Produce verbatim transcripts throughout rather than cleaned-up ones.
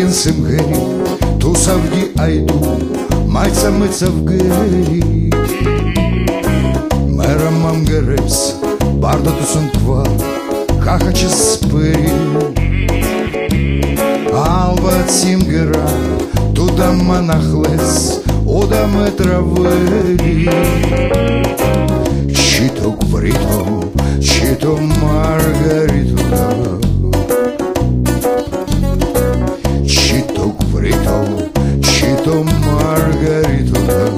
din semgări, tu savgi ai tu, mai ți-amăți avgări. Mai rămăm găres, barda tu sunt kva, caha ce spări. Alba țim găra, tu da mă nahles, o da mă travări. Și tu cuvrito, și tu margarito, și tu cuvrito, și tu margarito.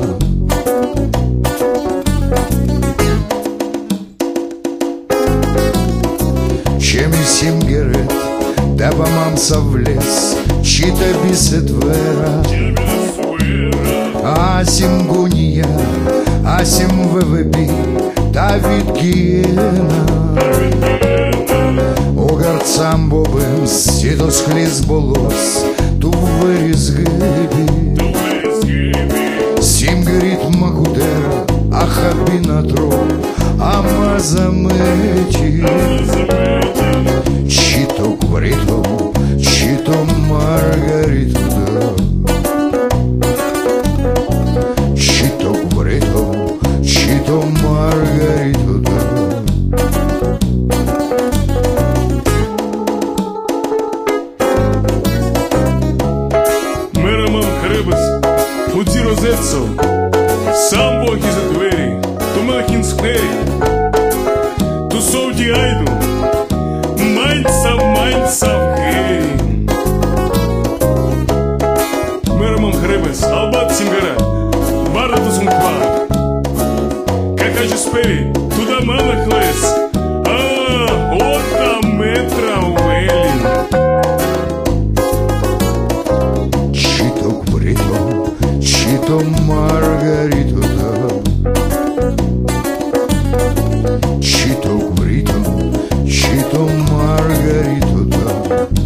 Ce mi sim geret, de-aba m-am savles, și te biset vera. Asim gunia, asim V V P, David Giena. Огарцам бобем, сидос хлиз болос, tu вырез геби. Сим горит макудера, ахабинатро, амазамети. Чито кварито, чито маргарито, да. Чито кварито, чито маргарито, да. Puti rozetso, sambo aqui za tveri, tu malkin skneri, tu sou de aido, mainsa, mainsa vgeri. Meramam hrebes, albat singara, barda tu sunt kva, kaka je speri, tu da mana hles, ah, ota metra ueli. Чито кварито, чито маргарито, да. Чито кварито, чито маргарито, да.